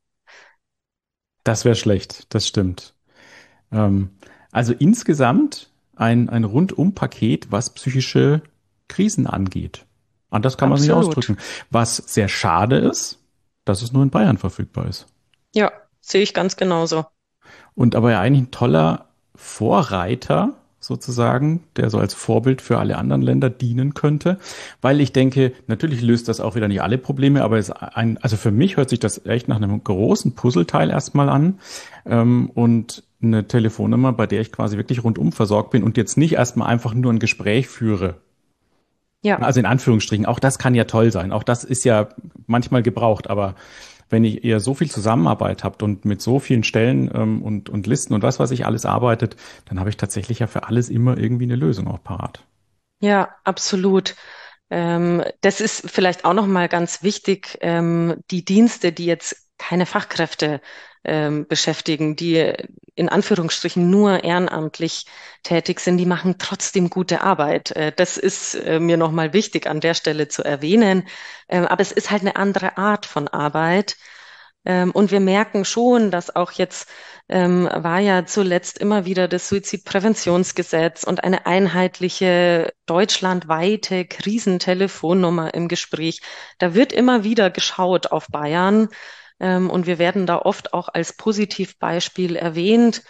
Das wäre schlecht, das stimmt. Ähm, also insgesamt ein Rundum-Paket, was psychische Krisen angeht. Anders kann man es nicht Absolut. ausdrücken. Was sehr schade ist, dass es nur in Bayern verfügbar ist. Ja, sehe ich ganz genauso. Und aber ja eigentlich ein toller Vorreiter sozusagen, der so als Vorbild für alle anderen Länder dienen könnte, weil ich denke, natürlich löst das auch wieder nicht alle Probleme, aber also für mich hört sich das echt nach einem großen Puzzleteil erstmal an, und eine Telefonnummer, bei der ich quasi wirklich rundum versorgt bin und jetzt nicht erstmal einfach nur ein Gespräch führe. Ja. Also in Anführungsstrichen, auch das kann ja toll sein, auch das ist ja manchmal gebraucht, aber wenn ihr so viel Zusammenarbeit habt und mit so vielen Stellen und Listen und was weiß ich alles arbeitet, dann habe ich tatsächlich ja für alles immer irgendwie eine Lösung auch parat. Ja, absolut. Das ist vielleicht auch noch mal ganz wichtig. Die Dienste, die jetzt keine Fachkräfte beschäftigen, die in Anführungsstrichen nur ehrenamtlich tätig sind, die machen trotzdem gute Arbeit. Das ist mir noch mal wichtig an der Stelle zu erwähnen. Aber es ist halt eine andere Art von Arbeit. Und wir merken schon, dass auch jetzt war ja zuletzt immer wieder das Suizidpräventionsgesetz und eine einheitliche deutschlandweite Krisentelefonnummer im Gespräch. Da wird immer wieder geschaut auf Bayern, und wir werden da oft auch als Positivbeispiel erwähnt.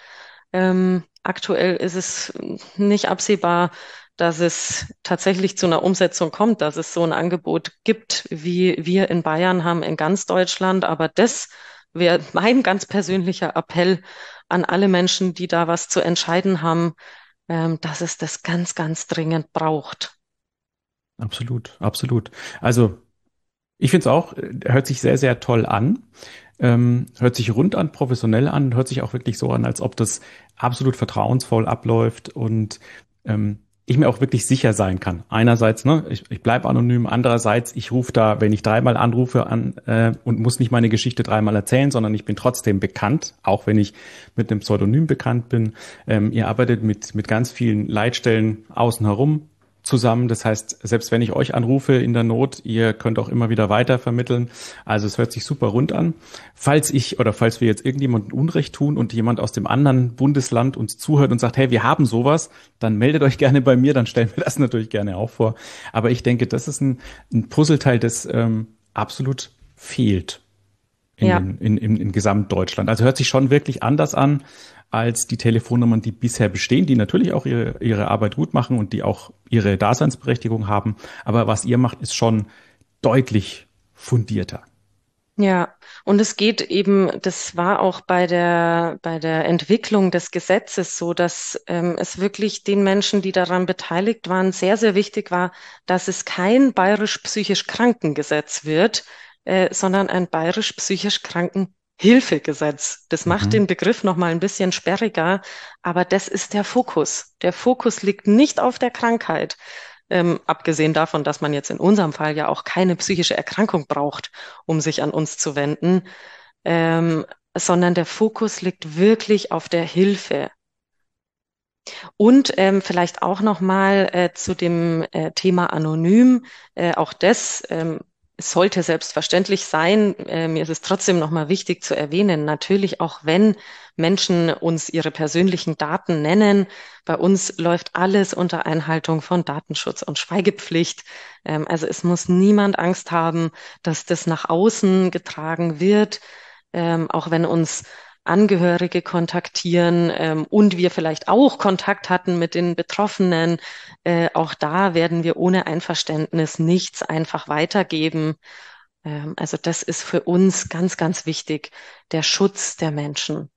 Aktuell ist es nicht absehbar, dass es tatsächlich zu einer Umsetzung kommt, dass es so ein Angebot gibt, wie wir in Bayern haben, in ganz Deutschland. Aber das wäre mein ganz persönlicher Appell an alle Menschen, die da was zu entscheiden haben, dass es das ganz, ganz dringend braucht. Absolut, absolut. Also ich finde es auch, hört sich sehr, sehr toll an. Hört sich rund an, professionell an, hört sich auch wirklich so an, als ob das absolut vertrauensvoll abläuft und ich mir auch wirklich sicher sein kann. Einerseits, ne, ich bleibe anonym, andererseits, ich rufe da, wenn ich dreimal anrufe an und muss nicht meine Geschichte dreimal erzählen, sondern ich bin trotzdem bekannt, auch wenn ich mit einem Pseudonym bekannt bin. Ihr arbeitet mit ganz vielen Leitstellen außen herum zusammen. Das heißt, selbst wenn ich euch anrufe in der Not, ihr könnt auch immer wieder weiter vermitteln. Also es hört sich super rund an. Falls wir jetzt irgendjemandem Unrecht tun und jemand aus dem anderen Bundesland uns zuhört und sagt, hey, wir haben sowas, dann meldet euch gerne bei mir, dann stellen wir das natürlich gerne auch vor. Aber ich denke, das ist ein Puzzleteil, das absolut fehlt Ja. in Gesamtdeutschland. Also hört sich schon wirklich anders an als die Telefonnummern, die bisher bestehen, die natürlich auch ihre Arbeit gut machen und die auch ihre Daseinsberechtigung haben. Aber was ihr macht, ist schon deutlich fundierter. Ja, und es geht eben, das war auch bei der Entwicklung des Gesetzes so, dass es wirklich den Menschen, die daran beteiligt waren, sehr, sehr wichtig war, dass es kein bayerisch psychisch Krankengesetz wird, sondern ein bayerisch psychisch Krankenhilfegesetz. Das macht Mhm. den Begriff nochmal ein bisschen sperriger, aber das ist der Fokus. Der Fokus liegt nicht auf der Krankheit. Abgesehen davon, dass man jetzt in unserem Fall ja auch keine psychische Erkrankung braucht, um sich an uns zu wenden, ähm, sondern der Fokus liegt wirklich auf der Hilfe. Und vielleicht auch nochmal zu dem Thema anonym. Auch das sollte selbstverständlich sein. Mir ist es trotzdem nochmal wichtig zu erwähnen, natürlich auch wenn Menschen uns ihre persönlichen Daten nennen. Bei uns läuft alles unter Einhaltung von Datenschutz und Schweigepflicht. Also es muss niemand Angst haben, dass das nach außen getragen wird. Auch wenn uns Angehörige kontaktieren, und wir vielleicht auch Kontakt hatten mit den Betroffenen. Auch da werden wir ohne Einverständnis nichts einfach weitergeben. Also das ist für uns ganz, ganz wichtig, der Schutz der Menschen.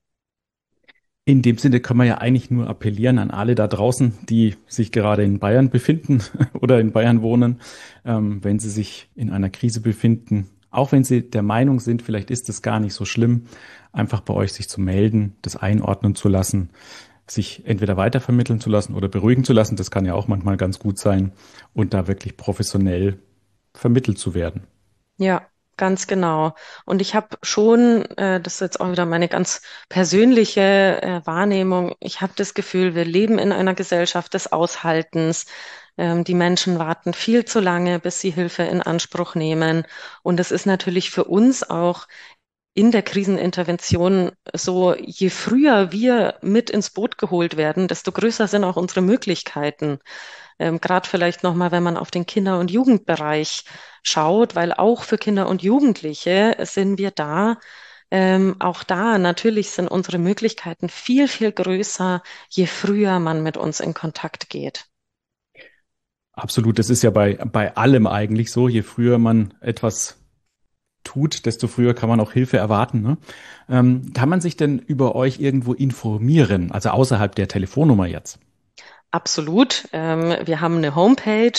In dem Sinne kann man ja eigentlich nur appellieren an alle da draußen, die sich gerade in Bayern befinden oder in Bayern wohnen, wenn sie sich in einer Krise befinden, auch wenn sie der Meinung sind, vielleicht ist es gar nicht so schlimm, einfach bei euch sich zu melden, das einordnen zu lassen, sich entweder weitervermitteln zu lassen oder beruhigen zu lassen. Das kann ja auch manchmal ganz gut sein und da wirklich professionell vermittelt zu werden. Ja, ganz genau. Und ich habe schon, das ist jetzt auch wieder meine ganz persönliche Wahrnehmung, ich habe das Gefühl, wir leben in einer Gesellschaft des Aushaltens. Die Menschen warten viel zu lange, bis sie Hilfe in Anspruch nehmen. Und es ist natürlich für uns auch in der Krisenintervention so, je früher wir mit ins Boot geholt werden, desto größer sind auch unsere Möglichkeiten. Gerade vielleicht nochmal, wenn man auf den Kinder- und Jugendbereich schaut, weil auch für Kinder und Jugendliche sind wir da. Auch da natürlich sind unsere Möglichkeiten viel, viel größer, je früher man mit uns in Kontakt geht. Absolut, das ist ja bei allem eigentlich so. Je früher man etwas tut, desto früher kann man auch Hilfe erwarten. Ne? Kann man sich denn über euch irgendwo informieren, also außerhalb der Telefonnummer jetzt? Absolut. Wir haben eine Homepage,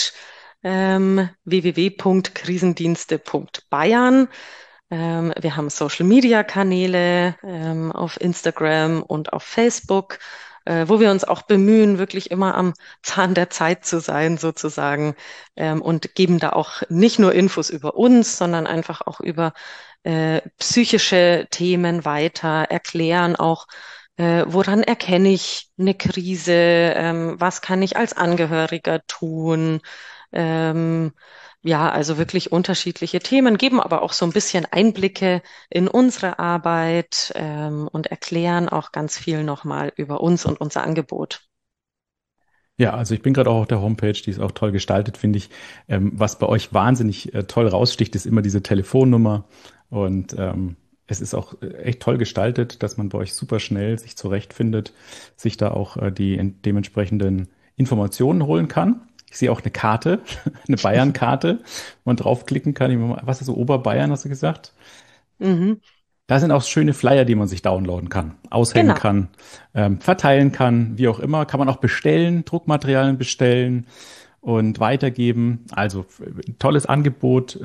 www.krisendienste.bayern. Wir haben Social-Media-Kanäle auf Instagram und auf Facebook, wo wir uns auch bemühen, wirklich immer am Zahn der Zeit zu sein, sozusagen, und geben da auch nicht nur Infos über uns, sondern einfach auch über psychische Themen weiter, erklären auch, woran erkenne ich eine Krise, was kann ich als Angehöriger tun, Ähm, ja, also wirklich unterschiedliche Themen, geben aber auch so ein bisschen Einblicke in unsere Arbeit, und erklären auch ganz viel nochmal über uns und unser Angebot. Ja, also ich bin gerade auch auf der Homepage, die ist auch toll gestaltet, finde ich. Was bei euch wahnsinnig toll raussticht, ist immer diese Telefonnummer. Und es ist auch echt toll gestaltet, dass man bei euch super schnell sich zurechtfindet, sich da auch die dementsprechenden Informationen holen kann. Ich sehe auch eine Karte, eine Bayern-Karte, wo man draufklicken kann. Was ist so Oberbayern, hast du gesagt? Mhm, Da sind auch schöne Flyer, die man sich downloaden kann, aushängen genau. kann, verteilen kann, wie auch immer. Kann man auch bestellen, Druckmaterialien bestellen und weitergeben. Also tolles Angebot,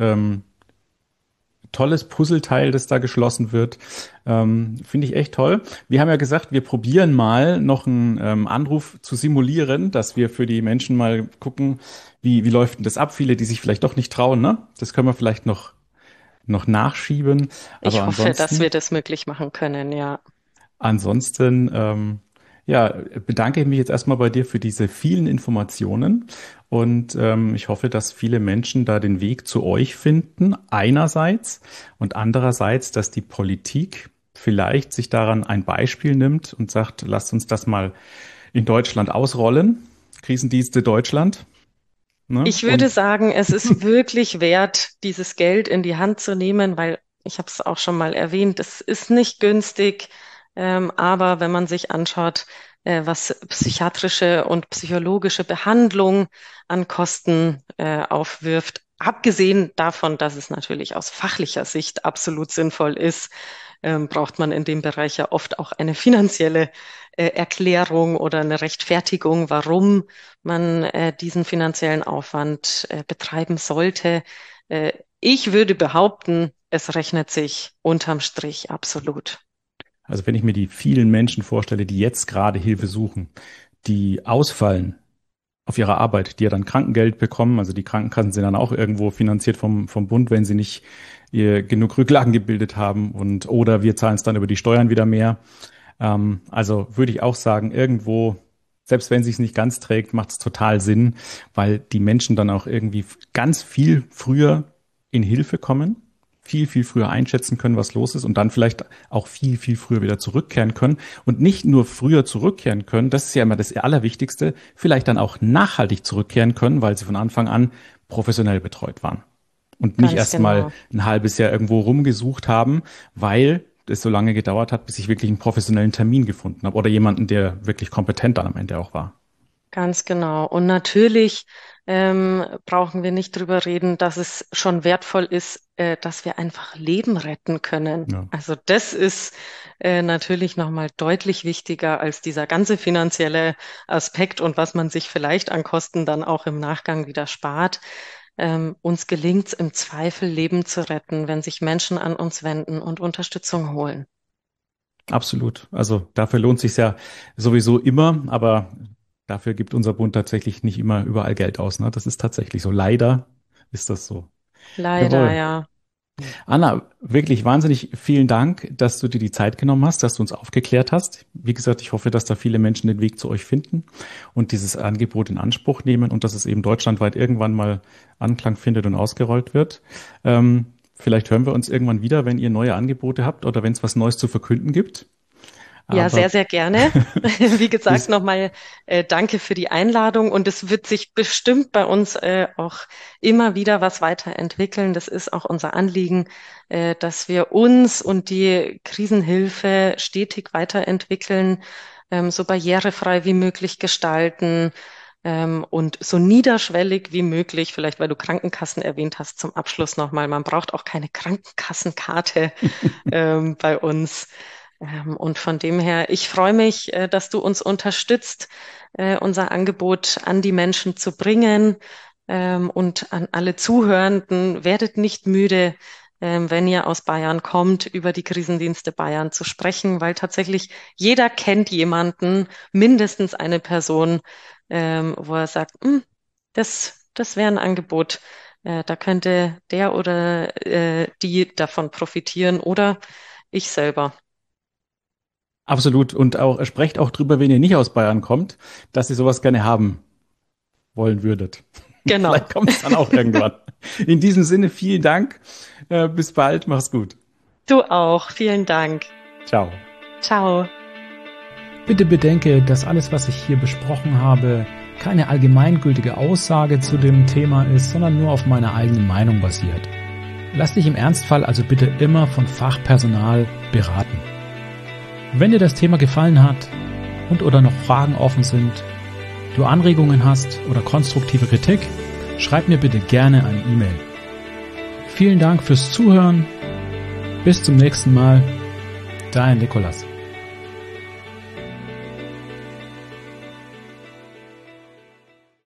tolles Puzzleteil, das da geschlossen wird. Finde ich echt toll. Wir haben ja gesagt, wir probieren mal noch einen Anruf zu simulieren, dass wir für die Menschen mal gucken, wie läuft denn das ab? Viele, die sich vielleicht doch nicht trauen, ne? Das können wir vielleicht noch nachschieben. Aber Ich hoffe, dass ansonsten wir das möglich machen können, ja. Ansonsten, ja, bedanke ich mich jetzt erstmal bei dir für diese vielen Informationen und ich hoffe, dass viele Menschen da den Weg zu euch finden, einerseits und andererseits, dass die Politik vielleicht sich daran ein Beispiel nimmt und sagt, lasst uns das mal in Deutschland ausrollen, Krisendienste Deutschland, ne? Ich würde Und sagen, es ist wirklich wert, dieses Geld in die Hand zu nehmen, weil ich habe es auch schon mal erwähnt, es ist nicht günstig, aber wenn man sich anschaut, was psychiatrische und psychologische Behandlung an Kosten aufwirft, abgesehen davon, dass es natürlich aus fachlicher Sicht absolut sinnvoll ist, braucht man in dem Bereich ja oft auch eine finanzielle Erklärung oder eine Rechtfertigung, warum man diesen finanziellen Aufwand betreiben sollte. Ich würde behaupten, es rechnet sich unterm Strich absolut. also wenn ich mir die vielen Menschen vorstelle, die jetzt gerade Hilfe suchen, die ausfallen auf ihrer Arbeit, die ja dann Krankengeld bekommen. Also die Krankenkassen sind dann auch irgendwo finanziert vom Bund, wenn sie nicht genug Rücklagen gebildet haben oder wir zahlen es dann über die Steuern wieder mehr. Also würde ich auch sagen, irgendwo, selbst wenn es sich nicht ganz trägt, macht es total Sinn, weil die Menschen dann auch irgendwie ganz viel früher in Hilfe kommen, viel früher einschätzen können, was los ist und dann vielleicht auch viel früher wieder zurückkehren können und nicht nur früher zurückkehren können, das ist ja immer das Allerwichtigste, vielleicht dann auch nachhaltig zurückkehren können, weil sie von Anfang an professionell betreut waren und nicht Ganz erst mal genau. ein halbes Jahr irgendwo rumgesucht haben, weil es so lange gedauert hat, bis ich wirklich einen professionellen Termin gefunden habe oder jemanden, der wirklich kompetent dann am Ende auch war. Ganz genau. Und natürlich brauchen wir nicht drüber reden, dass es schon wertvoll ist, dass wir einfach Leben retten können. Ja. Also das ist natürlich nochmal deutlich wichtiger als dieser ganze finanzielle Aspekt und was man sich vielleicht an Kosten dann auch im Nachgang wieder spart. Uns gelingt es im Zweifel, Leben zu retten, wenn sich Menschen an uns wenden und Unterstützung holen. Absolut. Also dafür lohnt sich ja sowieso immer, aber dafür gibt unser Bund tatsächlich nicht immer überall Geld aus. Ne? Das ist tatsächlich so. Leider ist das so. Leider, Jawohl. ja. Anna, wirklich wahnsinnig vielen Dank, dass du dir die Zeit genommen hast, dass du uns aufgeklärt hast. Wie gesagt, ich hoffe, dass da viele Menschen den Weg zu euch finden und dieses Angebot in Anspruch nehmen und dass es eben deutschlandweit irgendwann mal Anklang findet und ausgerollt wird. Vielleicht hören wir uns irgendwann wieder, wenn ihr neue Angebote habt oder wenn es was Neues zu verkünden gibt. Ja, sehr, Aber sehr gerne. Wie gesagt, bis, nochmal danke für die Einladung und es wird sich bestimmt bei uns auch immer wieder was weiterentwickeln. Das ist auch unser Anliegen, dass wir uns und die Krisenhilfe stetig weiterentwickeln, so barrierefrei wie möglich gestalten, und so niederschwellig wie möglich. Vielleicht, weil du Krankenkassen erwähnt hast, zum Abschluss nochmal. Man braucht auch keine Krankenkassenkarte bei uns. Und von dem her, ich freue mich, dass du uns unterstützt, unser Angebot an die Menschen zu bringen. Und an alle Zuhörenden, werdet nicht müde, wenn ihr aus Bayern kommt, über die Krisendienste Bayern zu sprechen, weil tatsächlich jeder kennt jemanden, mindestens eine Person, wo er sagt, das wäre ein Angebot, da könnte der oder die davon profitieren oder ich selber. absolut. Und auch sprecht auch drüber, wenn ihr nicht aus Bayern kommt, dass ihr sowas gerne haben wollen würdet. Genau. Vielleicht kommt es dann auch irgendwann. In diesem Sinne, vielen Dank. Bis bald. Mach's gut. Du auch. Vielen Dank. Ciao. Ciao. Bitte bedenke, dass alles, was ich hier besprochen habe, keine allgemeingültige Aussage zu dem Thema ist, sondern nur auf meiner eigenen Meinung basiert. Lass dich im Ernstfall also bitte immer von Fachpersonal beraten. Wenn dir das Thema gefallen hat und oder noch Fragen offen sind, du Anregungen hast oder konstruktive Kritik, schreib mir bitte gerne eine E-Mail. Vielen Dank fürs Zuhören. Bis zum nächsten Mal. Dein Nikolas.